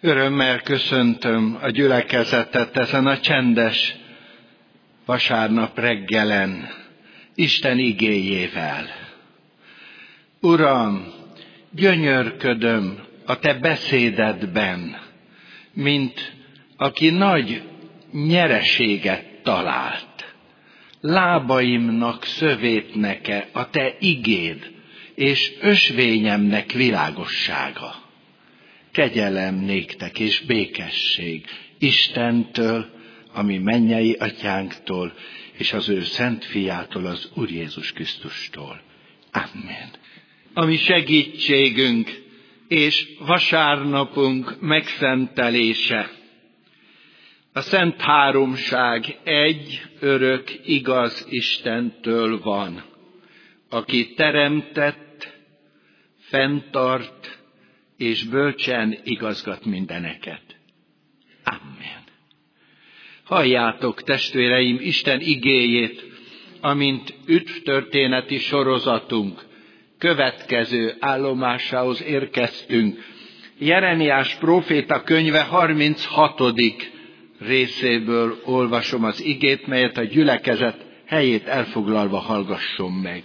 Örömmel köszöntöm a gyülekezetet ezen a csendes vasárnap reggelen, Isten igéjével. Uram, gyönyörködöm a Te beszédedben, mint aki nagy nyereséget talált. Lábaimnak szövétneke a Te igéd, és ösvényemnek világossága. Kegyelem néktek és békesség Istentől, ami mennyei atyánktól, és az ő szent fiától, az Úr Jézus Krisztustól. Amen. Ami segítségünk és vasárnapunk megszentelése. A Szent Háromság egy örök, igaz Istentől van, aki teremtett, fenntart és bölcsen igazgat mindeneket. Amen. Halljátok, testvéreim, Isten igéjét, amint üdvtörténeti sorozatunk következő állomásához érkeztünk. Jeremiás próféta könyve 36. részéből olvasom az igét, melyet a gyülekezet helyét elfoglalva hallgasson meg.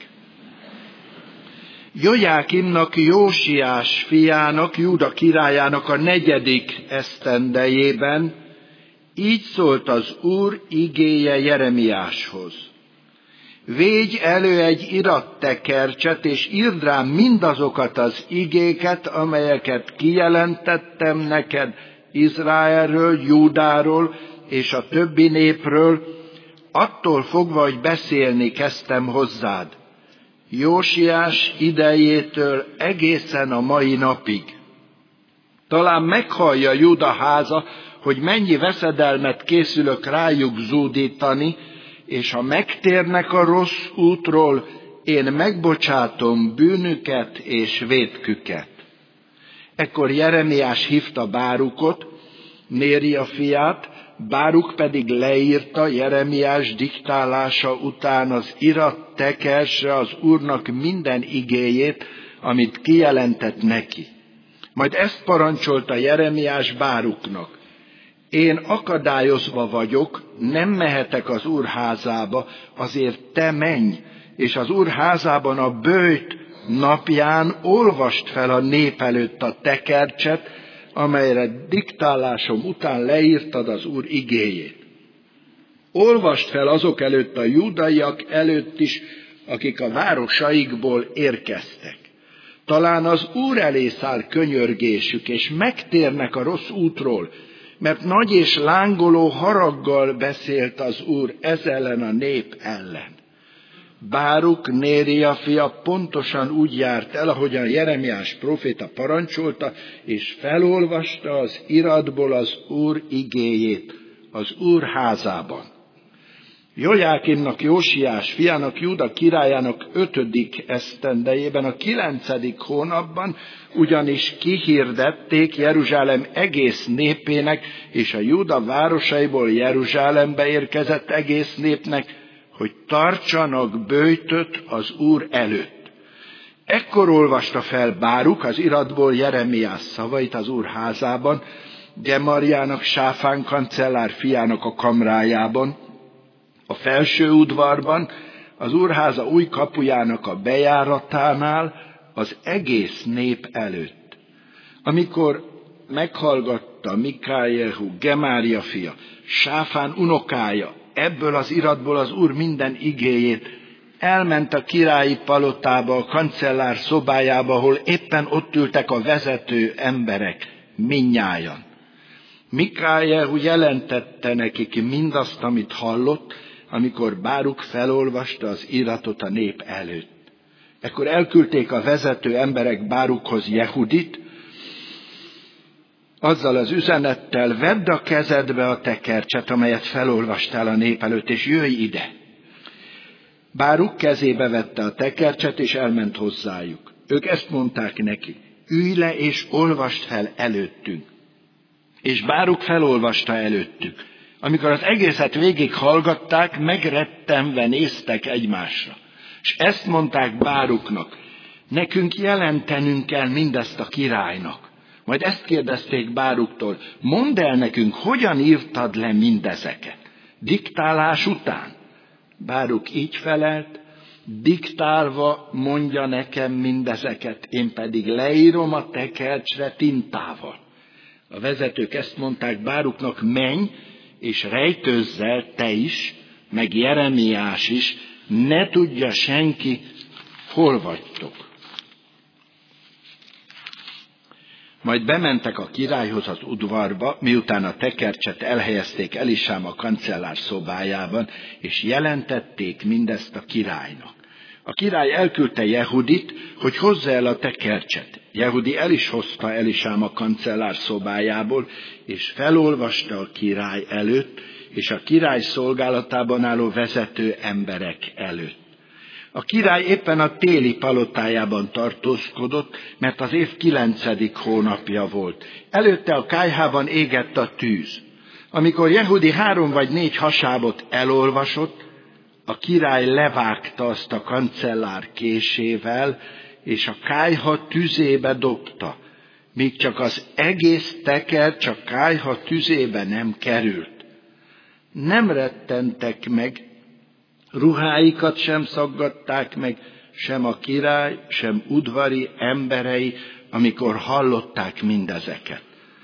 Jojákimnak, Jósiás fiának, Júda királyának a 4. esztendejében így szólt az Úr igéje Jeremiáshoz. Védj elő egy irattekercset, és írd rám mindazokat az igéket, amelyeket kijelentettem neked Izraelről, Júdáról és a többi népről, attól fogva, hogy beszélni kezdtem hozzád. Jósiás idejétől egészen a mai napig. Talán meghallja Júda háza, hogy mennyi veszedelmet készülök rájuk zúdítani, és ha megtérnek a rossz útról, én megbocsátom bűnüket és vétküket. Ekkor Jeremiás hívta Bárukot, Néria fiát, Báruk pedig leírta Jeremiás diktálása után az irattekercsre az Úrnak minden igéjét, amit kijelentett neki. Majd ezt parancsolta Jeremiás Báruknak. Én akadályozva vagyok, nem mehetek az Úr házába, azért te menj, és az Úr házában a böjt napján olvasd fel a nép előtt a tekercset, amelyre diktálásom után leírtad az Úr igéjét. Olvasd fel azok előtt a júdaiak előtt is, akik a városaikból érkeztek. Talán az Úr elé száll könyörgésük, és megtérnek a rossz útról, mert nagy és lángoló haraggal beszélt az Úr ez ellen a nép ellen. Báruk, Néria fia pontosan úgy járt el, ahogyan Jeremiás próféta parancsolta, és felolvasta az iratból az Úr igéjét az Úr házában. Jojákimnak, Jósiás fiának, Júda királyának 5. esztendejében, a 9. hónapban ugyanis kihirdették Jeruzsálem egész népének, és a Júda városaiból Jeruzsálembe érkezett egész népnek, hogy tartsanak böjtöt az Úr előtt. Ekkor olvasta fel Báruk az iratból Jeremiás szavait az Úr házában, Gemariának, Sáfán kancellár fiának a kamrájában, a felső udvarban, az úrháza új kapujának a bejáratánál, az egész nép előtt. Amikor meghallgatta Mikájehu, Gemária fia, Sáfán unokája, ebből az iratból az Úr minden igéjét, elment a királyi palotába, a kancellár szobájába, ahol éppen ott ültek a vezető emberek, mindnyájan. Mikájehu jelentette nekik mindazt, amit hallott, amikor Báruk felolvasta az iratot a nép előtt. Ekkor elküldték a vezető emberek Bárukhoz Jehudit, azzal az üzenettel: vedd a kezedbe a tekercset, amelyet felolvastál a nép előtt, és jöjj ide. Báruk kezébe vette a tekercset, és elment hozzájuk. Ők ezt mondták neki: ülj le, és olvasd fel előttünk. És Báruk felolvasta előttük. Amikor az egészet végig hallgatták, megrettenve néztek egymásra. És ezt mondták Báruknak: nekünk jelentenünk kell mindezt a királynak, Majd ezt kérdezték Báruktól, mondd el nekünk, hogyan írtad le mindezeket? Diktálás után? Báruk így felelt, diktálva mondja nekem mindezeket, én pedig leírom a tekercsre tintával. A vezetők ezt mondták Báruknak, menj, és rejtőzzel te is, meg Jeremiás is, ne tudja senki, hol vagytok. Majd bementek a királyhoz az udvarba, miután a tekercset elhelyezték Elisám a kancellár szobájában, és jelentették mindezt a királynak. A király elküldte Jehudit, hogy hozza el a tekercset. Jehudi el is hozta Elisám a kancellár szobájából, és felolvasta a király előtt, és a király szolgálatában álló vezető emberek előtt. A király éppen a téli palotájában tartózkodott, mert az év 9. hónapja volt. Előtte a kályhában égett a tűz. Amikor Jehudi 3 vagy 4 hasábot elolvasott, a király levágta azt a kancellár késével, és a kályha tüzébe dobta, míg csak az egész tekercs a kályha tüzébe nem került. Nem rettentek meg, ruháikat sem szaggatták meg, sem a király, sem udvari emberei, amikor hallották mindezeket.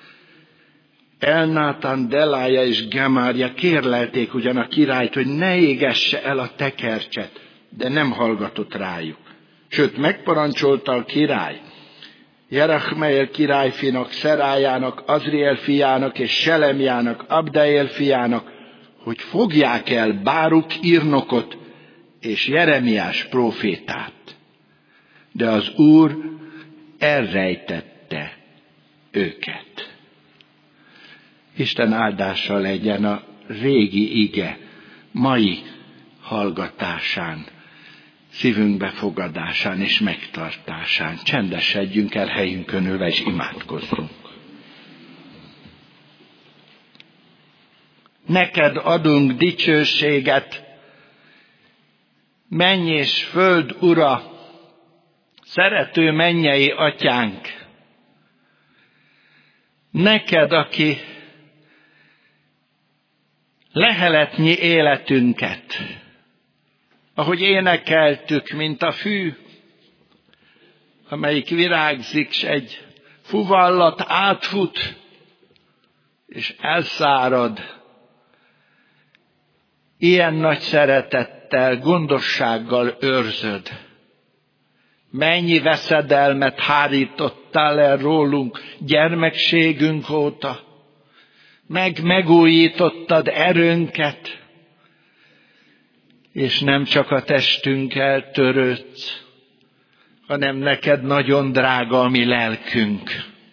Elnátán, Delája és Gemárja kérlelték ugyan a királyt, hogy ne égesse el a tekercset, de nem hallgatott rájuk. Sőt, megparancsolta a király Jerachmeel királyfinak, Szerájának, Azriel fiának és Selemjának, Abdeel fiának, hogy fogják el Báruk írnokot és Jeremiás prófétát. De az Úr elrejtette őket. Isten áldása legyen a régi ige mai hallgatásán, szívünk befogadásán és megtartásán. Csendesedjünk el helyünkön ülve és imádkozzunk. Neked adunk dicsőséget, menny és föld ura, szerető mennyei atyánk. Neked, aki leheletnyi életünket, ahogy énekeltük, mint a fű, amelyik virágzik, s egy fuvallat átfut, és elszárad. Ilyen nagy szeretettel, gondossággal őrzöd. Mennyi veszedelmet hárítottál el rólunk gyermekségünk óta. Megújítottad erőnket, és nem csak a testünkkel törődsz, hanem neked nagyon drága a mi lelkünk.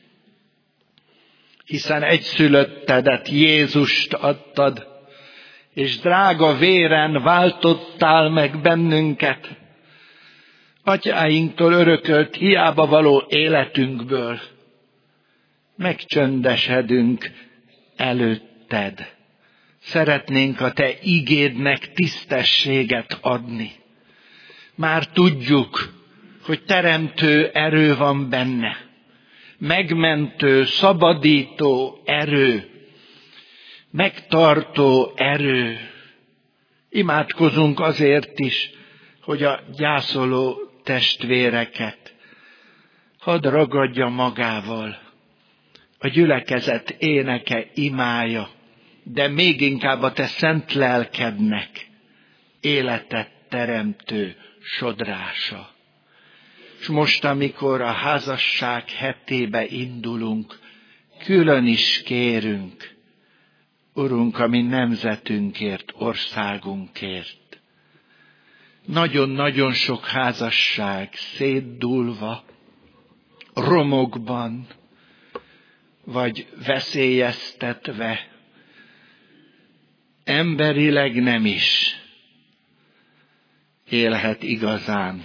Hiszen egyszülöttedet, Jézust adtad, és drága véren váltottál meg bennünket, atyáinktól örökölt hiába való életünkből. Megcsöndesedünk előtted. Szeretnénk a te igédnek tisztességet adni. Már tudjuk, hogy teremtő erő van benne. Megmentő, szabadító erő. Megtartó erő. Imádkozunk azért is, hogy a gyászoló testvéreket hadd ragadja magával. A gyülekezet éneke, imája, de még inkább a te szent lelkednek életet teremtő sodrása. És most, amikor a házasság hetébe indulunk, külön is kérünk, Urunk, a mi nemzetünkért, országunkért. Nagyon-nagyon sok házasság szétdúlva, romokban, vagy veszélyeztetve, emberileg nem is élhet igazán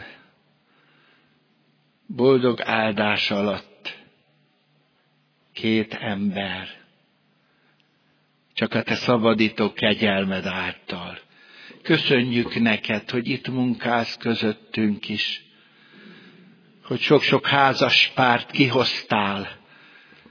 boldog áldás alatt két ember, csak a te szabadító kegyelmed által. Köszönjük neked, hogy itt munkálsz közöttünk is, hogy sok-sok házas párt kihoztál,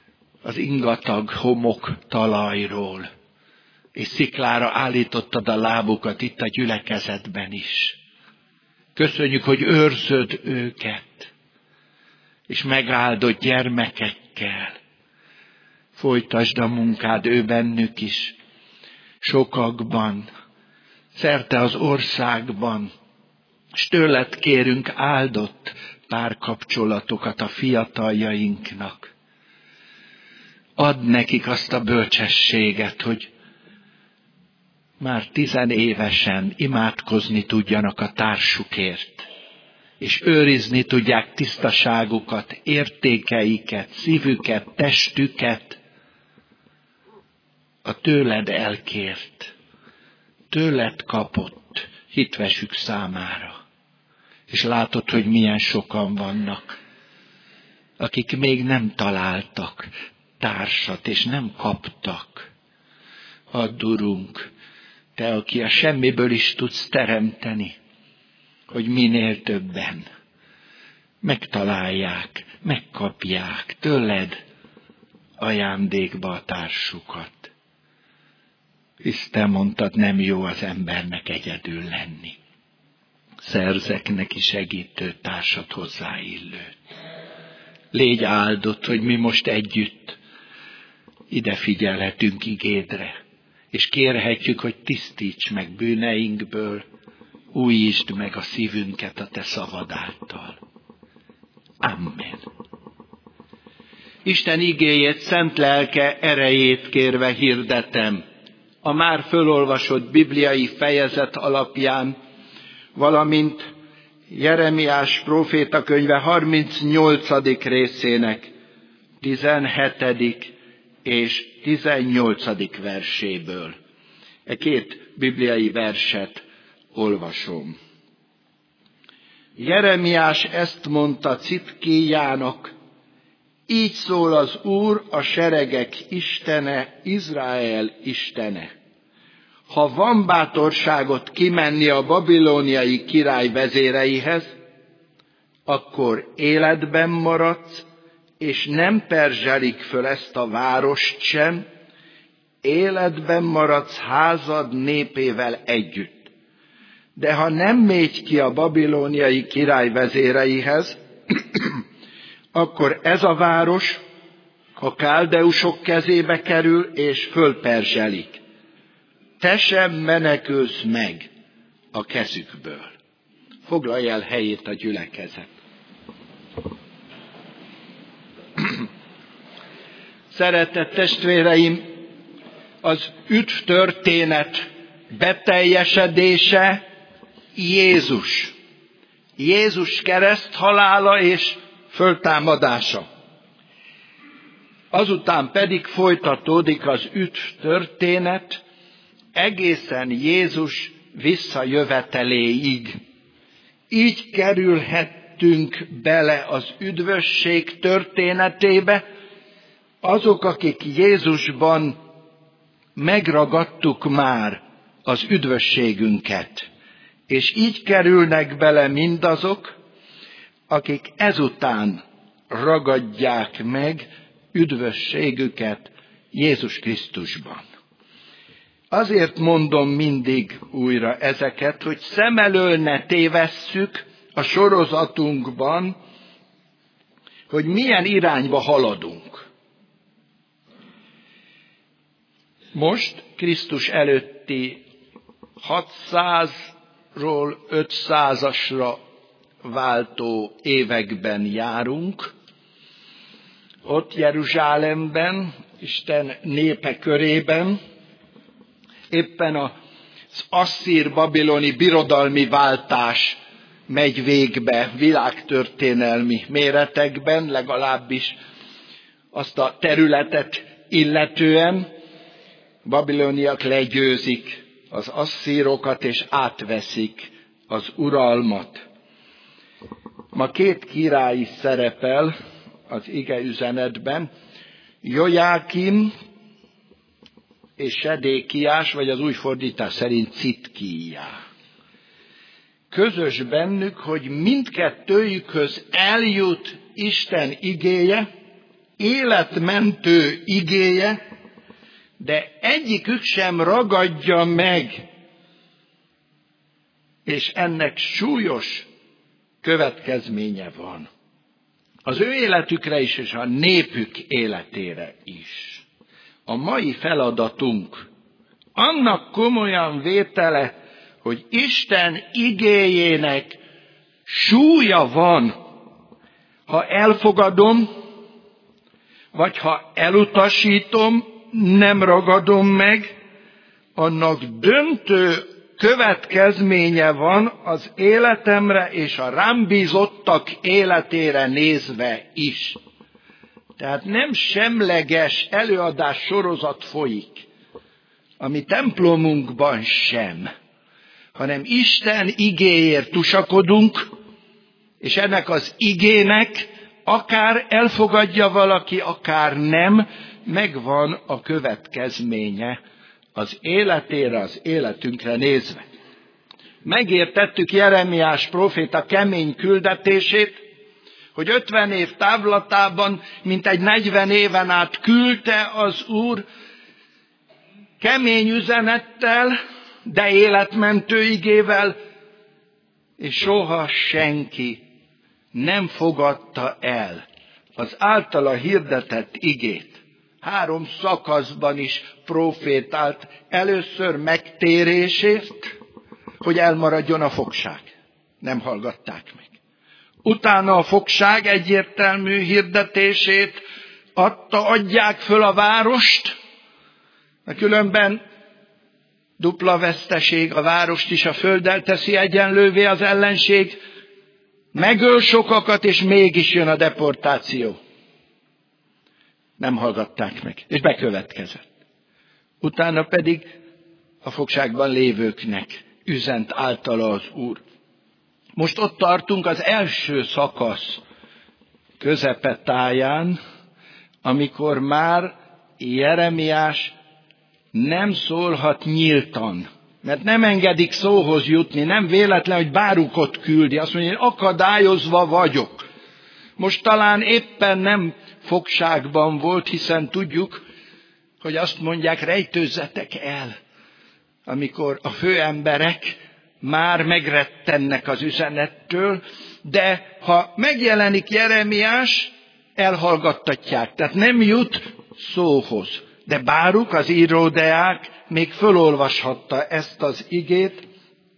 az ingatag homok talajról, és sziklára állítottad a lábukat itt a gyülekezetben is. Köszönjük, hogy őrzöd őket, és megáldott gyermekekkel. Folytasd a munkád ő bennük is, sokakban, szerte az országban, és tőled kérünk áldott párkapcsolatokat a fiataljainknak. Add nekik azt a bölcsességet, hogy már 10 évesen imádkozni tudjanak a társukért, és őrizni tudják tisztaságukat, értékeiket, szívüket, testüket, a tőled elkért, tőled kapott hitvesük számára. És látod, hogy milyen sokan vannak, akik még nem találtak társat, és nem kaptak. Add, Urunk, Te, aki a semmiből is tudsz teremteni, hogy minél többen megtalálják, megkapják tőled ajándékba a társukat. Hisz Te mondtad, nem jó az embernek egyedül lenni. Szerzek neki segítő társat, hozzáillőt. Légy áldott, hogy mi most együtt ide figyelhetünk igédre, és kérhetjük, hogy tisztíts meg bűneinkből, újítsd meg a szívünket a Te szavad által. Amen. Isten igéjét, szent lelke erejét kérve hirdetem a már fölolvasott bibliai fejezet alapján, valamint Jeremiás próféta könyve 38. részének 17. és 18. verséből. E két bibliai verset olvasom. Jeremiás ezt mondta Citkíjának: így szól az Úr, a seregek Istene, Izrael Istene. Ha van bátorságot kimenni a babilóniai király vezéreihez, akkor életben maradsz, és nem perzselik föl ezt a várost sem, életben maradsz házad népével együtt. De ha nem mégy ki a babilóniai király vezéreihez, akkor ez a város a káldeusok kezébe kerül, és fölperzselik. Te sem menekülsz meg a kezükből. Foglalj el helyét a gyülekezet. Szeretett testvéreim, az üdv történet beteljesedése Jézus. Jézus kereszthalála és föltámadása. Azután pedig folytatódik az üdv történet egészen Jézus visszajöveteléig. Így kerülhettünk bele az üdvösség történetébe, azok, akik Jézusban megragadtuk már az üdvösségünket, és így kerülnek bele mindazok, akik ezután ragadják meg üdvösségüket Jézus Krisztusban. Azért mondom mindig újra ezeket, hogy szem elől ne tévesszük a sorozatunkban, hogy milyen irányba haladunk. Most Krisztus előtti 600-ról 500-asra váltó években járunk. Ott Jeruzsálemben, Isten népe körében, éppen az asszír-babiloni birodalmi váltás megy végbe világtörténelmi méretekben, legalábbis azt a területet illetően. Babiloniak legyőzik az asszírokat, és átveszik az uralmat. Ma két király is szerepel az ige üzenetben, Jojákim és Sedékiás, vagy az új fordítás szerint Citkíjá. Közös bennük, hogy mindkettőjükhöz eljut Isten igéje, életmentő igéje, de egyikük sem ragadja meg, és ennek súlyos következménye van. Az ő életükre is, és a népük életére is. A mai feladatunk annak komolyan vétele, hogy Isten igéjének súlya van, ha elfogadom, vagy ha elutasítom, nem ragadom meg, annak döntő következménye van az életemre és a rám bízottak életére nézve is. Tehát nem semleges előadás sorozat folyik, a mi templomunkban sem, hanem Isten igéért tusakodunk, és ennek az igének akár elfogadja valaki, akár nem, megvan a következménye az életére, az életünkre nézve. Megértettük Jeremiás próféta kemény küldetését, hogy 50 év távlatában, mintegy 40 éven át küldte az Úr kemény üzenettel, de életmentő igével, és soha senki nem fogadta el az általa hirdetett igét. 3 szakaszban is profétált, először megtérésért, hogy elmaradjon a fogság. Nem hallgatták meg. Utána a fogság egyértelmű hirdetését adják föl a várost, mert különben dupla veszteség, a várost is a földdel teszi egyenlővé az ellenség, megöl sokakat, és mégis jön a deportáció. Nem hallgatták meg, és bekövetkezett. Utána pedig a fogságban lévőknek üzent általa az Úr. Most ott tartunk az első szakasz közepetáján, amikor már Jeremiás nem szólhat nyíltan, mert nem engedik szóhoz jutni, nem véletlen, hogy Bárukot küldi, azt mondja, én akadályozva vagyok. Most talán éppen nem fogságban volt, hiszen tudjuk, hogy azt mondják, rejtőzzetek el, amikor a főemberek már megrettennek az üzenettől, de ha megjelenik Jeremiás, elhallgattatják, tehát nem jut szóhoz. De Báruk, az íródeák még fölolvashatta ezt az igét.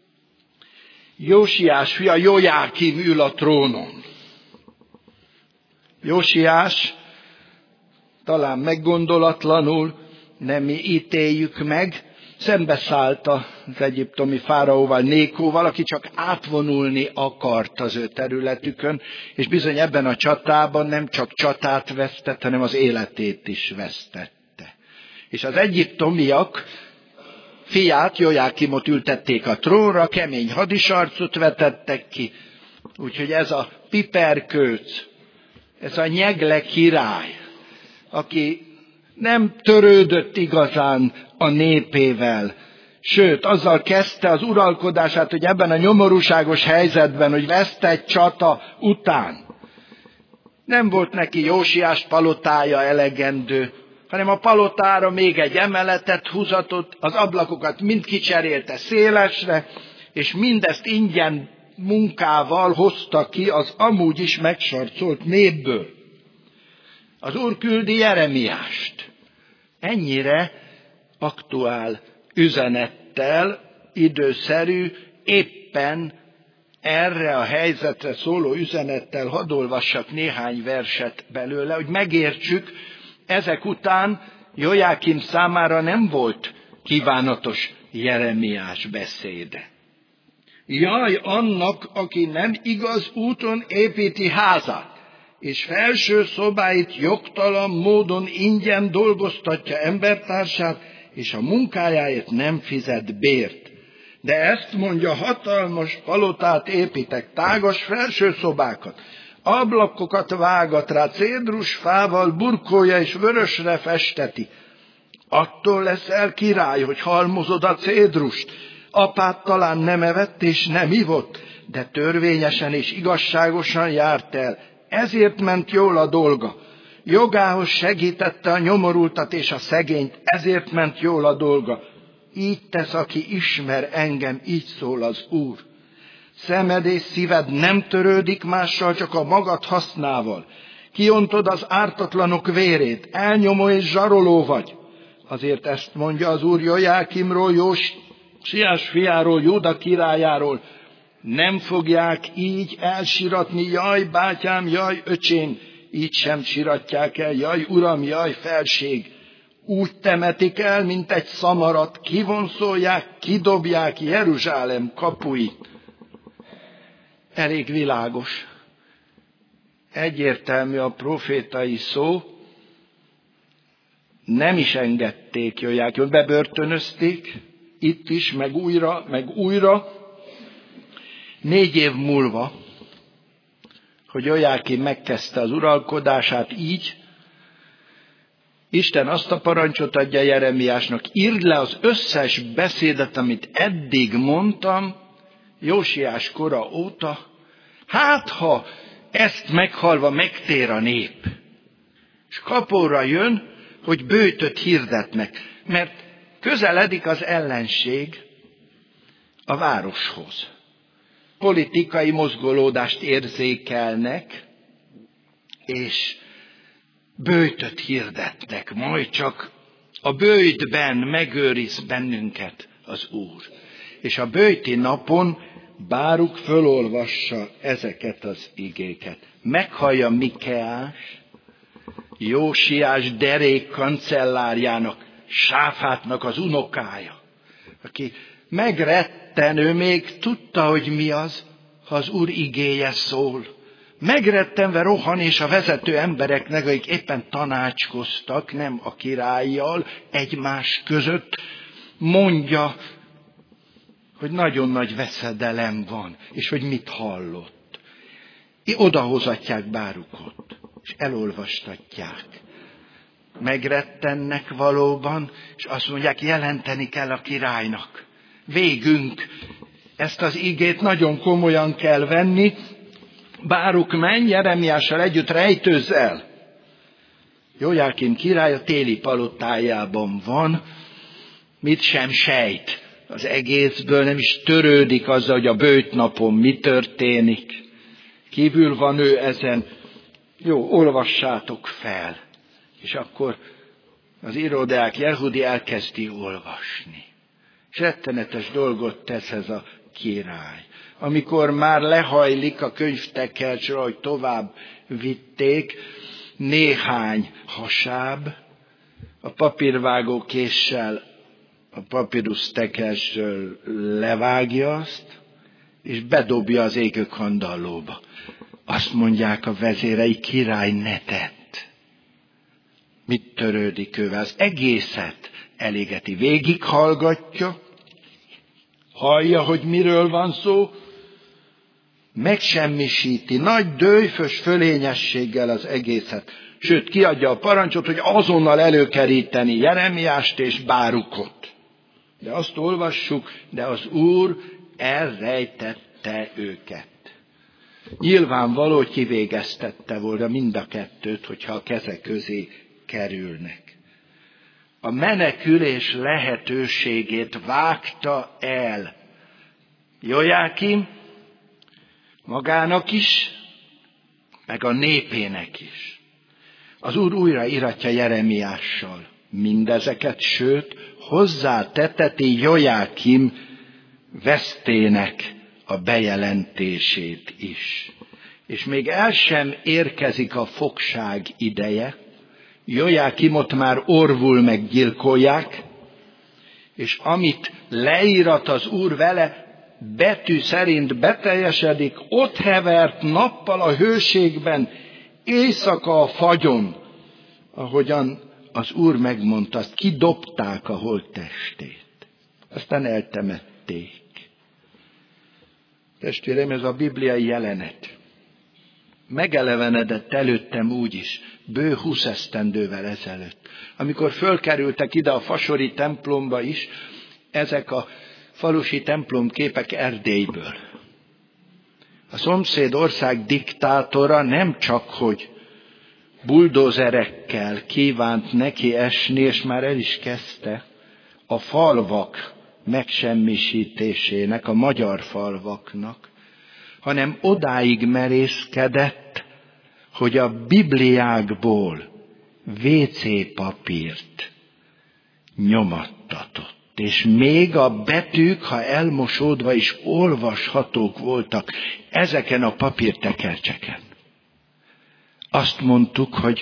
Jósiás fia Jójákim ül a trónon. Jósiás talán meggondolatlanul, nem mi ítéljük meg, szembeszállt az egyiptomi fáraóval, Nékóval, aki csak átvonulni akart az ő területükön, és bizony ebben a csatában nem csak csatát vesztett, hanem az életét is vesztette. És az egyiptomiak fiát, Jójákimot ültették a trónra, kemény hadisarcot vetettek ki, úgyhogy ez a piperkőc, ez a nyegle király, aki nem törődött igazán a népével, sőt, azzal kezdte az uralkodását, hogy ebben a nyomorúságos helyzetben, hogy vesztett csata után nem volt neki Jósiás palotája elegendő, hanem a palotára még egy emeletet húzatott, az ablakokat mind kicserélte szélesre, és mindezt ingyen munkával hozta ki az amúgy is megsarcolt népből. Az Úr küldi Jeremiást. Ennyire aktuál üzenettel, időszerű, éppen erre a helyzetre szóló üzenettel hadd olvassak néhány verset belőle, hogy megértsük, ezek után Jójákim számára nem volt kívánatos Jeremiás beszéde. Jaj annak, aki nem igaz úton építi házát, és felső szobáit jogtalan módon ingyen dolgoztatja embertársát, és a munkájáért nem fizet bért. De ezt mondja, hatalmas palotát építek, tágas felső szobákat, ablakokat vágat rá, cédrusfával burkolja és vörösre festeti. Attól leszel király, hogy halmozod a cédrust. Apád talán nem evett és nem ivott, de törvényesen és igazságosan járt el. Ezért ment jól a dolga. jogához segítette a nyomorultat és a szegényt, ezért ment jól a dolga. Így tesz, aki ismer engem, így szól az Úr. Szemed és szíved nem törődik mással, csak a magad hasznával. Kiontod az ártatlanok vérét, elnyomó és zsaroló vagy. Azért ezt mondja az Úr Jojákimról, Jósiás fiáról, Júda királyáról. Nem fogják így elsiratni, jaj, bátyám, jaj, öcsém, így sem siratják el, jaj, uram, jaj, felség. Úgy temetik el, mint egy szamarat, kivonszolják, kidobják Jeruzsálem kapuit. Elég világos. Egyértelmű a profétai szó. Nem is engedték Jojákimot, bebörtönözték, itt is, meg újra. 4 év múlva, hogy Jojákim megkezdte az uralkodását így, Isten azt a parancsot adja Jeremiásnak, írd le az összes beszédet, amit eddig mondtam, Jósiás kora óta, hát ha ezt meghallva megtér a nép, és kapóra jön, hogy böjtöt hirdetnek, mert közeledik az ellenség a városhoz. Politikai mozgolódást érzékelnek, és böjtöt hirdetnek, majd csak a böjtben megőriz bennünket az Úr. És a böjti napon Báruk fölolvassa ezeket az igéket. Meghallja Mikeás, Jósiás derék kancellárjának, Sáfátnak az unokája, aki megretten, ő még tudta, hogy mi az, ha az Úr igéje szól. Megrettenve rohan, és a vezető embereknek, akik éppen tanácskoztak, nem a királlyal, egymás között, mondja, hogy nagyon nagy veszedelem van, és hogy mit hallott. Odahozatják Bárukot, és elolvastatják. Megrettennek valóban, és azt mondják, jelenteni kell a királynak. Végünk, ezt az igét nagyon komolyan kell venni. Báruk, menj, Jeremiással együtt rejtőzz el. Jojákim király a téli palotájában van, mit sem sejt az egészből, nem is törődik azzal, hogy a böjtnapon mi történik. Kívül van ő ezen. Jó, olvassátok fel. És akkor az irodák Jehudi elkezdi olvasni. És rettenetes dolgot tesz ez a király. Amikor már lehajlik a könyvtekercsről, hogy tovább vitték, néhány hasáb a papírvágó késsel a papírus tekercsről levágja azt, és bedobja az égő kandallóba. Azt mondják a vezérei, király ne tett. Mit törődik ővel? Az egészet elégeti. Végighallgatja, hallja, hogy miről van szó, megsemmisíti nagy dőjfös fölényességgel az egészet. Sőt, kiadja a parancsot, hogy azonnal előkeríteni Jeremiást és Bárukot. De azt olvassuk, de az Úr elrejtette őket. Nyilvánvaló, hogy kivégeztette volna mind a kettőt, hogyha a keze közé kerülnek. A menekülés lehetőségét vágta el Jojákim magának is, meg a népének is. Az Úr újra íratja Jeremiással mindezeket, sőt, hozzáteteti Jojákim vesztének a bejelentését is. És még el sem érkezik a fogság ideje, Jojákimot már orvul meggyilkolják, és amit leírat az Úr vele, betű szerint beteljesedik, ott hevert nappal a hőségben, éjszaka a fagyon, ahogyan az Úr megmondta, azt kidobták a holttestét. Aztán eltemették. Testvérem, ez a bibliai jelenet. Megelevenedett előttem úgy is, bő 20 esztendővel ezelőtt. Amikor fölkerültek ide a fasori templomba is, ezek a falusi templomképek Erdélyből. A szomszéd ország diktátora nem csak, hogy buldózerekkel kívánt neki esni, és már el is kezdte a falvak megsemmisítésének, a magyar falvaknak, hanem odáig merészkedett, hogy a Bibliákból WC papírt nyomattatott. És még a betűk, ha elmosódva is olvashatók voltak ezeken a papírtekercseken. Azt mondtuk, hogy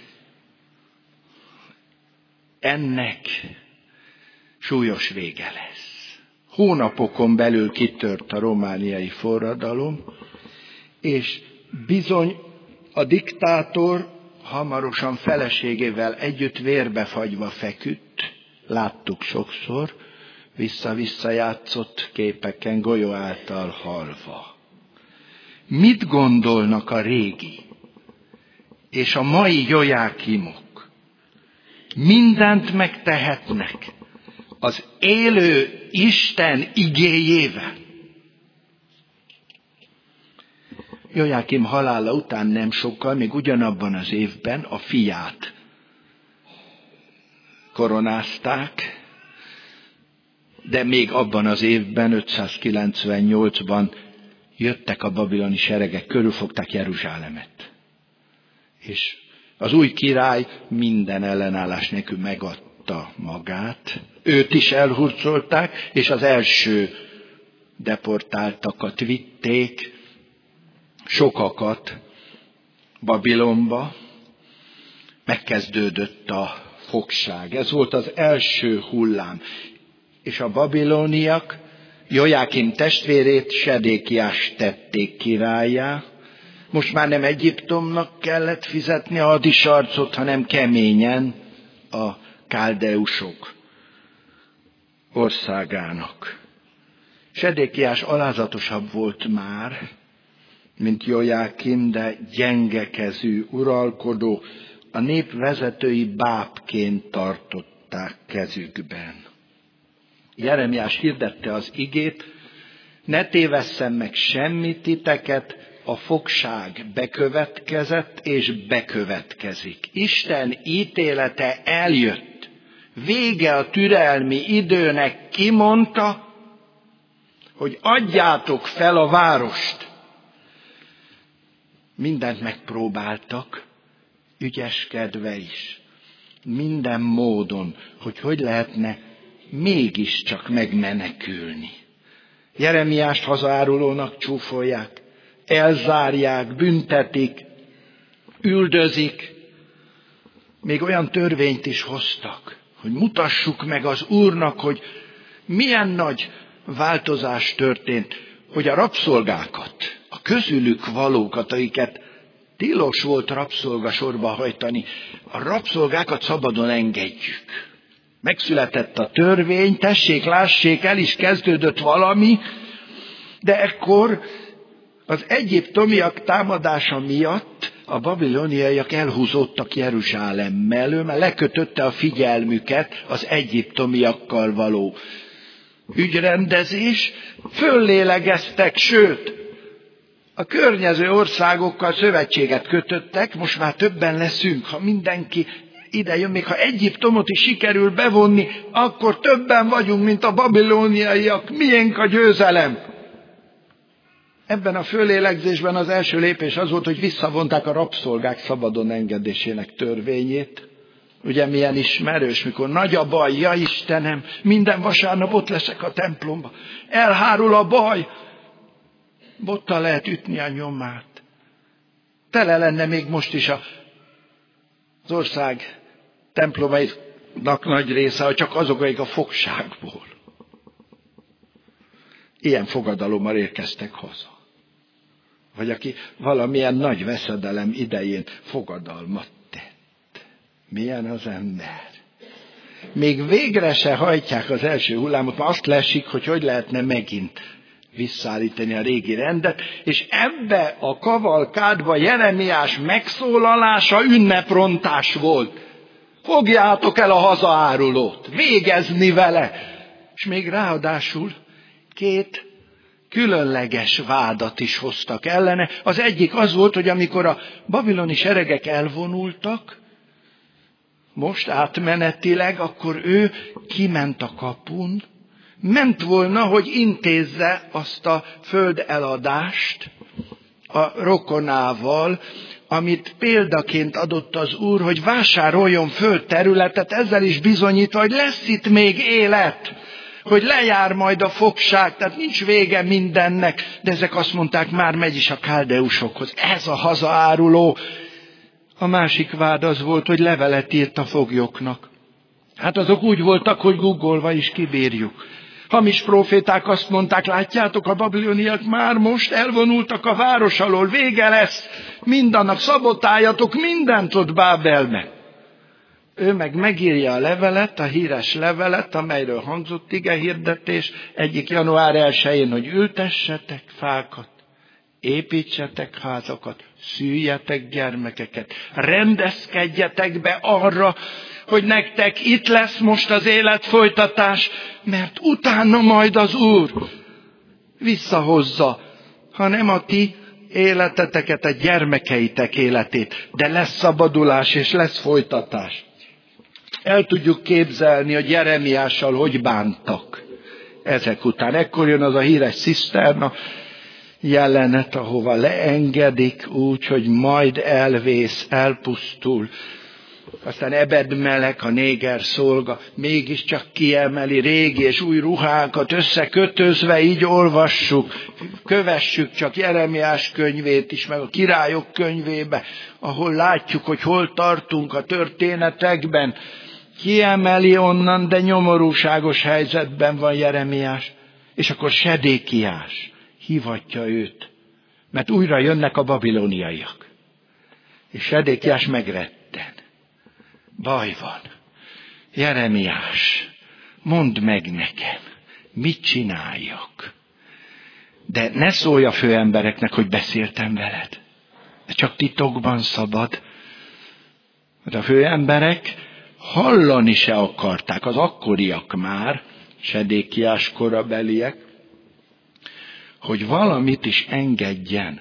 ennek súlyos vége lesz. Hónapokon belül kitört a romániai forradalom, és bizony a diktátor hamarosan feleségével együtt vérbefagyva feküdt, láttuk sokszor, vissza-vissza játszott képeken, golyó által halva. Mit gondolnak a régi és a mai Jojákimok? Mindent megtehetnek az élő Isten igéjével. Jojákim halála után nem sokkal, még ugyanabban az évben a fiát koronázták, de még abban az évben, 598-ban jöttek a babiloni seregek, körülfogták Jeruzsálemet. És az új király minden ellenállás nélkül megadta magát. Őt is elhurcolták, és az első deportáltakat vitték, sokakat Babilonba. Megkezdődött a fogság. Ez volt az első hullám. És a babiloniak Jojákim testvérét, Sedékiást tették királlyá. Most már nem Egyiptomnak kellett fizetni a hadisarcot, hanem keményen a káldeusok országának. Sedékiás alázatosabb volt már, mint Jojákim, de gyengekezű, uralkodó, a nép vezetői bábként tartották kezükben. Jeremiás hirdette az igét, ne tévesszem meg semmi titeket, a fogság bekövetkezett és bekövetkezik. Isten ítélete eljött. Vége a türelmi időnek, kimondta, hogy adjátok fel a várost. Mindent megpróbáltak, ügyeskedve is, minden módon, hogy lehetne mégiscsak megmenekülni. Jeremiást hazaárulónak csúfolják, elzárják, büntetik, üldözik. Még olyan törvényt is hoztak, hogy mutassuk meg az Úrnak, hogy milyen nagy változás történt, hogy a rabszolgákat, a közülük valókat, akiket tilos volt rabszolgasorba hajtani, a rabszolgákat szabadon engedjük. Megszületett a törvény, tessék, lássék, el is kezdődött valami, de ekkor az egyiptomiak támadása miatt a babiloniaiak elhúzódtak Jeruzsálem mellől, mert lekötötte a figyelmüket az egyiptomiakkal való ügyrendezés, föllélegeztek, sőt, a környező országokkal szövetséget kötöttek, most már többen leszünk, ha mindenki ide jön, még ha Egyiptomot is sikerül bevonni, akkor többen vagyunk, mint a babiloniaiak, miénk a győzelem. Ebben a föllélegzésben az első lépés az volt, hogy visszavonták a rabszolgák szabadon engedésének törvényét. Ugye milyen ismerős, mikor nagy a baj, ja Istenem, minden vasárnap ott leszek a templomba. Elhárul a baj, bottal lehet ütni a nyomát. Tele lenne még most is az ország templomainak nagy része, hogy csak azok, akik a fogságból. Ilyen fogadalommal érkeztek haza. Vagy aki valamilyen nagy veszedelem idején fogadalmat tett. Milyen az ember? Még végre se hajtják az első hullámot, mert azt lesik, hogy lehetne megint visszaállítani a régi rendet, és ebbe a kavalkádba Jeremiás megszólalása ünneprontás volt. Fogjátok el a hazaárulót, végezni vele. És még ráadásul 2 különleges vádat is hoztak ellene. Az egyik az volt, hogy amikor a babiloni seregek elvonultak, most átmenetileg, akkor ő kiment a kapun, ment volna, hogy intézze azt a földeladást a rokonával, amit példaként adott az Úr, hogy vásároljon földterületet, ezzel is bizonyítva, hogy lesz itt még élet, hogy lejár majd a fogság, tehát nincs vége mindennek, de ezek azt mondták, már megy is a káldeusokhoz. Ez a hazaáruló. A másik vád az volt, hogy levelet írt a foglyoknak. Hát azok úgy voltak, hogy googolva is kibírjuk. Hamis próféták azt mondták, látjátok, a babiloniak már most elvonultak a város alól, vége lesz, mindannak, szabotáljatok mindent ott Bábelbe. Ő meg megírja a levelet, a híres levelet, amelyről hangzott igehirdetés, egyik január 1-én, hogy ültessetek fákat, építsetek házakat, szüljetek gyermekeket, rendezkedjetek be arra, hogy nektek itt lesz most az életfolytatás, mert utána majd az Úr visszahozza, ha nem a ti életeteket, a gyermekeitek életét, de lesz szabadulás és lesz folytatás. El tudjuk képzelni, hogy Jeremiással hogy bántak ezek után. Ekkor jön az a híres ciszterna jelenet, ahova leengedik úgy, hogy majd elvész, elpusztul. Aztán Ebed-melek, a néger szolga, mégiscsak kiemeli régi és új ruhákat, összekötözve, így olvassuk, kövessük csak Jeremiás könyvét is, meg a királyok könyvébe, ahol látjuk, hogy hol tartunk a történetekben. Kiemeli onnan, de nyomorúságos helyzetben van Jeremiás. És akkor Sedékiás hívatja őt, mert újra jönnek a babiloniaiak. És Sedékiás megretten. Baj van. Jeremiás, mondd meg nekem, mit csináljak. De ne szólj a főembereknek, hogy beszéltem veled. De csak titokban szabad. Mert a főemberek hallani se akarták, az akkoriak már, Sedékiás korabeliek, hogy valamit is engedjen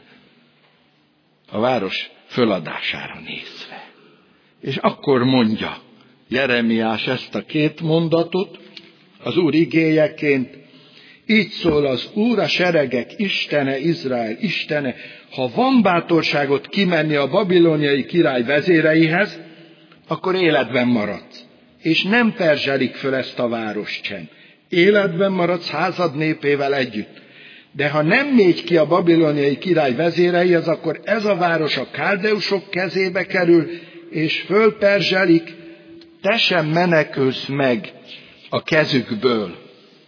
a város föladására nézve. És akkor mondja Jeremiás ezt a két mondatot az Úr igéjeként. Így szól az Úr, a seregek Istene, Izrael Istene, ha van bátorságot kimenni a babiloniai király vezéreihez, akkor életben maradsz. És nem perzselik föl ezt a várost sem. Életben maradsz házad népével együtt. De ha nem mégy ki a babiloniai király vezéreihez, akkor ez a város a káldeusok kezébe kerül, és fölperzselik, te sem menekülsz meg a kezükből.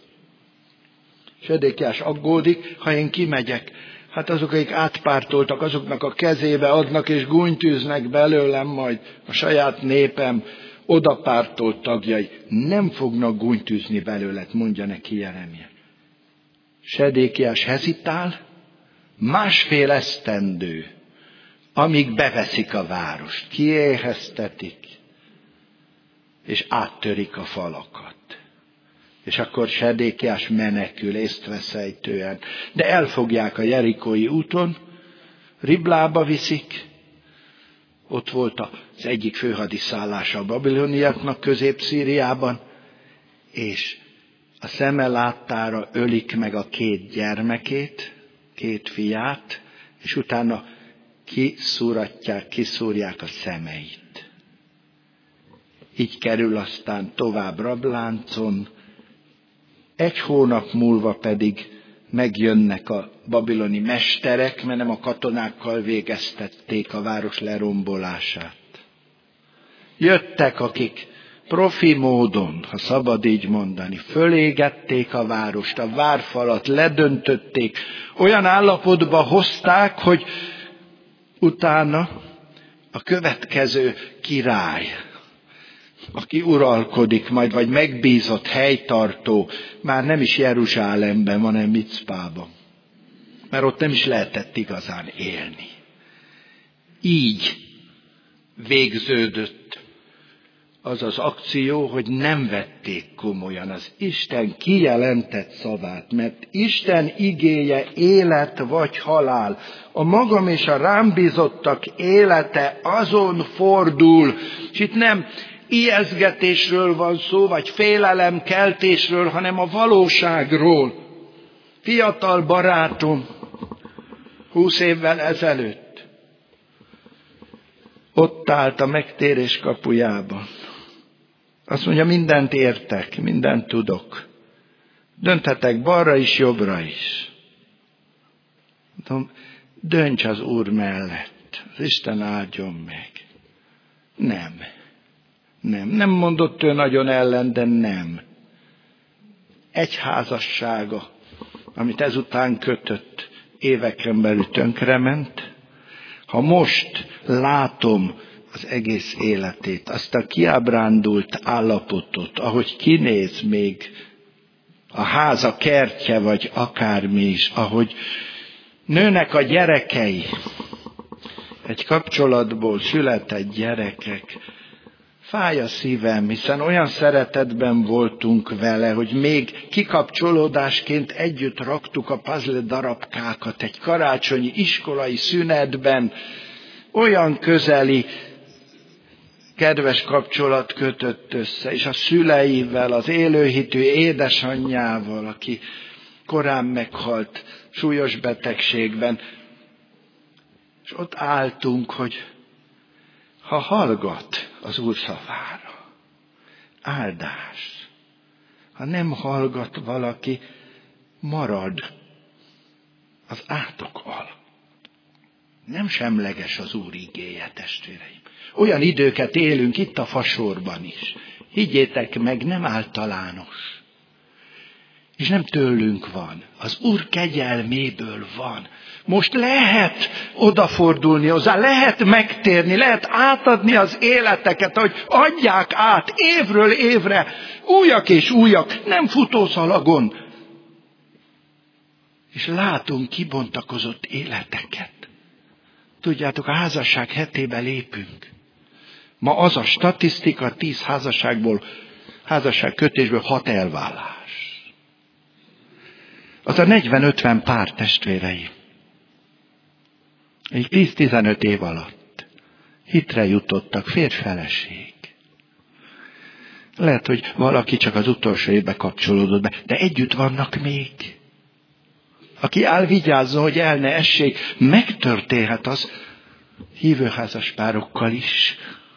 Sedékiás aggódik, ha én kimegyek, hát azok, akik átpártoltak, azoknak a kezébe adnak, és gúnytűznek belőlem majd a saját népem odapártolt tagjai. Nem fognak gúnytűzni belőled, mondja neki Jeremiás. Sedékiás hezitál, 1,5 esztendő, amíg beveszik a várost, kiéheztetik, és áttörik a falakat. És akkor Sedékiás menekül észtveszejtően, de elfogják a jerikói úton, Riblába viszik, ott volt az egyik főhadiszállása a babiloniaknak Közép-Szíriában, és a szeme láttára ölik meg a 2 gyermekét, 2 fiát, és utána kiszúrják a szemeit. Így kerül aztán tovább rabláncon, 1 hónap múlva pedig megjönnek a babiloni mesterek, mert nem a katonákkal végeztették a város lerombolását. Jöttek, akik profi módon, ha szabad így mondani, fölégették a várost, a várfalat, ledöntötték, olyan állapotba hozták, hogy utána a következő király, aki uralkodik majd, vagy megbízott helytartó, már nem is Jeruzsálemben van, hanem Micpában. Mert ott nem is lehetett igazán élni. Így végződött az az akció, hogy nem vették komolyan az Isten kijelentett szavát, mert Isten igéje élet vagy halál. A magam és a rám bízottak élete azon fordul, és itt nem ijesztgetésről van szó, vagy félelemkeltésről, hanem a valóságról. Fiatal barátom, 20 évvel ezelőtt ott állt a megtérés kapujában. Azt mondja, mindent értek, mindent tudok. Dönthetek balra is, jobbra is. Mondom, dönts az Úr mellett, az Isten áldjon meg. Nem mondott ő nagyon ellen, de nem. Egy házassága, amit ezután kötött, éveken belül tönkrement. Ha most látom az egész életét, azt a kiábrándult állapotot, ahogy kinéz még a háza kertje, vagy akármi is, ahogy nőnek a gyerekei, egy kapcsolatból született gyerekek, fáj a szívem, hiszen olyan szeretetben voltunk vele, hogy még kikapcsolódásként együtt raktuk a puzzle darabkákat egy karácsonyi iskolai szünetben, olyan közeli, kedves kapcsolat kötött össze, és a szüleivel, az élőhitű édesanyjával, aki korán meghalt súlyos betegségben. És ott álltunk, hogy ha hallgat az Úr szavára, áldás. Ha nem hallgat valaki, marad az átok alatt. Nem semleges az Úr igéje, testvéreim. Olyan időket élünk itt a Fasorban is. Higgyétek meg, nem általános. És nem tőlünk van. Az Úr kegyelméből van. Most lehet odafordulni hozzá, lehet megtérni, lehet átadni az életeket, hogy adják át évről évre, újak és újak, nem futószalagon. És látunk kibontakozott életeket. Tudjátok, a házasság hetébe lépünk. Ma az a statisztika, 10 házasságkötésből 6 elvállás. Az a 40-50 pár, testvéreim. Egy 10-15 év alatt hitre jutottak, férj-feleség. Lehet, hogy valaki csak az utolsó évbe kapcsolódott be, de együtt vannak még. Aki áll, vigyázzon, hogy el ne essék, megtörténhet az hívőházas párokkal is,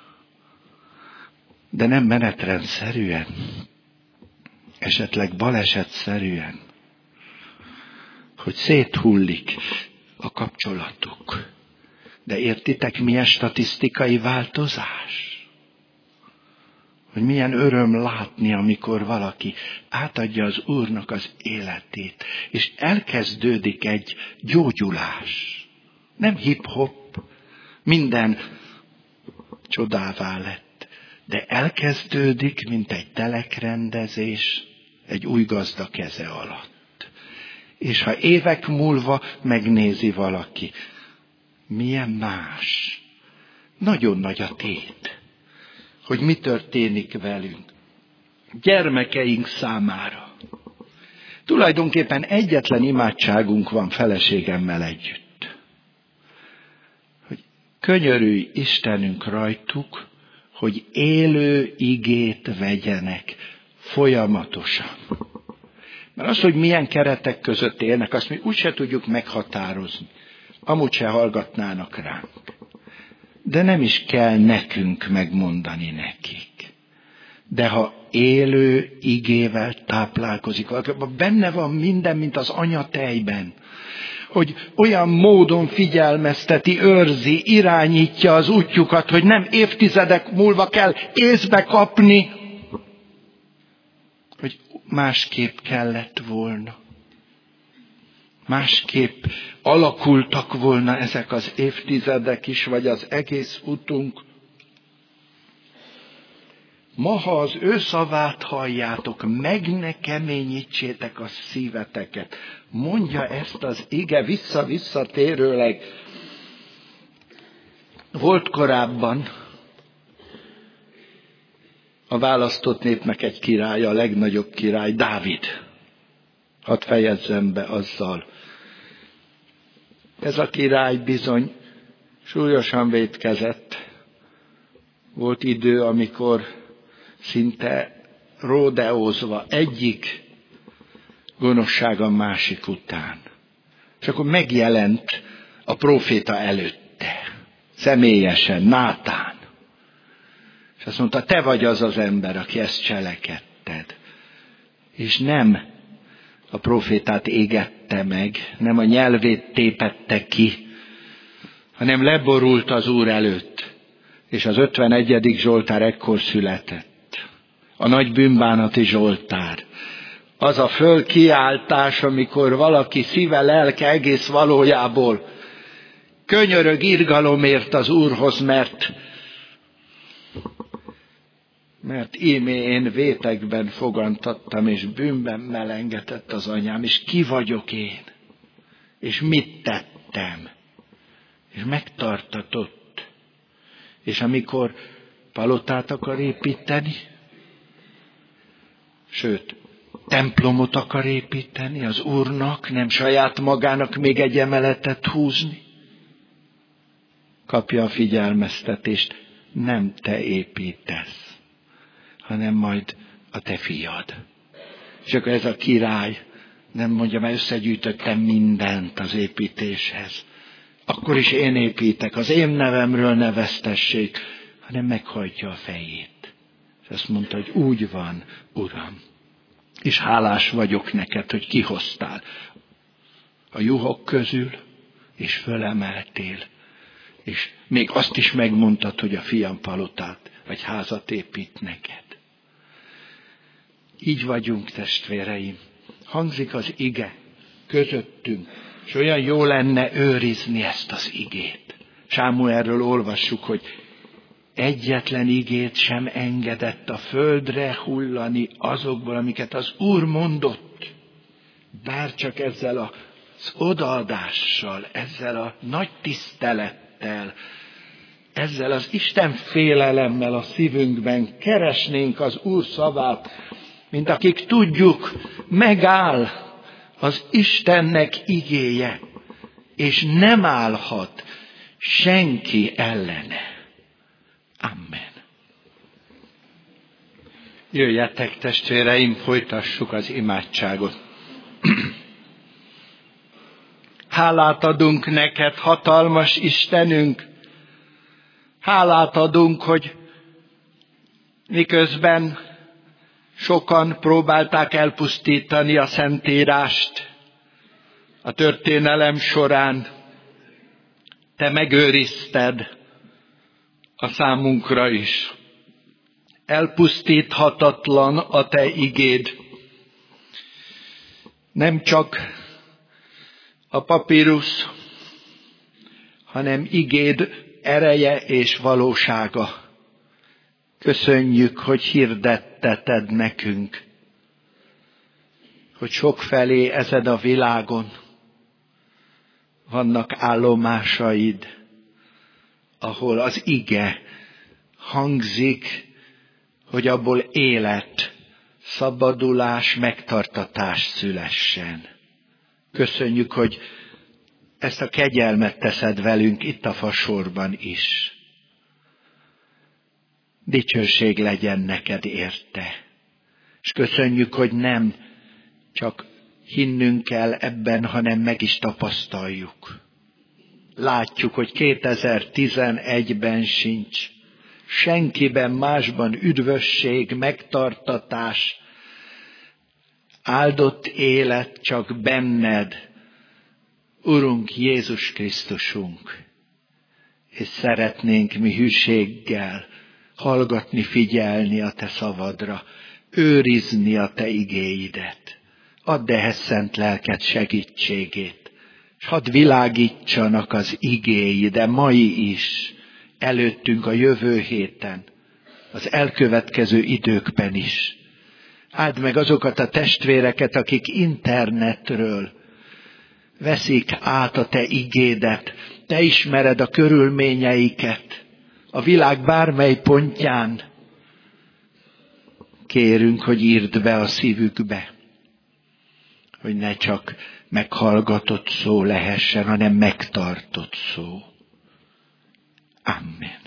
de nem menetrendszerűen, esetleg balesetszerűen, hogy széthullik a kapcsolatuk. De értitek, milyen statisztikai változás? Hogy milyen öröm látni, amikor valaki átadja az Úrnak az életét, és elkezdődik egy gyógyulás. Nem hip-hop, minden csodává lett, de elkezdődik, mint egy telekrendezés, egy új gazda keze alatt. És ha évek múlva megnézi valaki, milyen más, nagyon nagy a tét, hogy mi történik velünk, gyermekeink számára. Tulajdonképpen egyetlen imádságunk van feleségemmel együtt. Hogy könyörülj Istenünk rajtuk, hogy élő igét vegyenek folyamatosan. Mert az, hogy milyen keretek között élnek, azt mi úgyse tudjuk meghatározni. Amúgy se hallgatnának ránk. De nem is kell nekünk megmondani nekik. De ha élő igével táplálkozik valaki, benne van minden, mint az anyatejben, hogy olyan módon figyelmezteti, őrzi, irányítja az útjukat, hogy nem évtizedek múlva kell észbe kapni, hogy másképp kellett volna. Másképp alakultak volna ezek az évtizedek is, vagy az egész utunk. Ma, ha az ő szavát halljátok, meg ne keményítsétek a szíveteket. Mondja ezt az ige visszatérőleg. Volt korábban a választott népnek egy királya, a legnagyobb király, Dávid. Hadd fejezzem be azzal. Ez a király bizony súlyosan vétkezett. Volt idő, amikor szinte ródeózva egyik gonoszság a másik után. És akkor megjelent a próféta előtte, személyesen, Nátán. És azt mondta, te vagy az az ember, aki ezt cselekedted. És nem a prófétát égette meg, nem a nyelvét tépette ki, hanem leborult az Úr előtt. És az 51. Zsoltár ekkor született. A nagy bűnbánati Zsoltár. Az a fölkiáltás, amikor valaki szíve, lelke egész valójából könyörög irgalomért az Úrhoz, mert ímé én vétekben fogantattam, és bűnben melengetett az anyám, és ki vagyok én? És mit tettem? És megtartatott. És amikor palotát akar építeni, sőt, templomot akar építeni az Úrnak, nem saját magának még egy emeletet húzni, kapja a figyelmeztetést, nem te építesz, hanem majd a te fiad. És akkor ez a király nem mondja, mert összegyűjtöttem mindent az építéshez. Akkor is én építek, az én nevemről ne vesztessék, hanem meghajtja a fejét. És azt mondta, hogy úgy van, Uram. És hálás vagyok neked, hogy kihoztál a juhok közül, és fölemeltél. És még azt is megmondtad, hogy a fiam palotát, vagy házat épít neked. Így vagyunk, testvéreim. Hangzik az ige közöttünk, és olyan jó lenne őrizni ezt az igét. Sámuelről olvassuk, hogy egyetlen igét sem engedett a földre hullani azokból, amiket az Úr mondott. Bár csak ezzel az odaadással, ezzel a nagy tisztelettel, ezzel az Isten félelemmel a szívünkben keresnénk az Úr szavát, mint akik tudjuk, megáll az Istennek igéje, és nem állhat senki ellene. Amen. Jöjjetek, testvéreim, folytassuk az imádságot. Hálát adunk neked, hatalmas Istenünk. Hálát adunk, hogy miközben sokan próbálták elpusztítani a Szentírást a történelem során, te megőrizted a számunkra is. Elpusztíthatatlan a te igéd. Nem csak a papírus, hanem igéd ereje és valósága. Köszönjük, hogy hirdetteted nekünk, hogy sokfelé ezed a világon vannak állomásaid, ahol az ige hangzik, hogy abból élet, szabadulás, megtartatás szülessen. Köszönjük, hogy ezt a kegyelmet teszed velünk itt a fasorban is. Dicsőség legyen neked érte. És köszönjük, hogy nem csak hinnünk kell ebben, hanem meg is tapasztaljuk. Látjuk, hogy 2011-ben sincs senkiben másban üdvösség, megtartatás, áldott élet csak benned, Urunk Jézus Krisztusunk. És szeretnénk mi hűséggel hallgatni, figyelni a te szavadra, őrizni a te igéidet. Add ehhez szent lelked segítségét, és hadd világítsanak az igéi, de mai is, előttünk a jövő héten, az elkövetkező időkben is. Áld meg azokat a testvéreket, akik internetről veszik át a te igédet. Te ismered a körülményeiket a világ bármely pontján. kérünk, hogy írd be a szívükbe, hogy ne csak meghallgatott szó lehessen, hanem megtartott szó. Amen.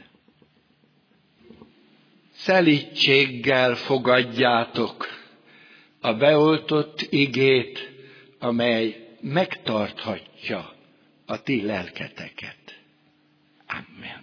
Szelídséggel fogadjátok a beoltott igét, amely megtarthatja a ti lelketeket. Amen.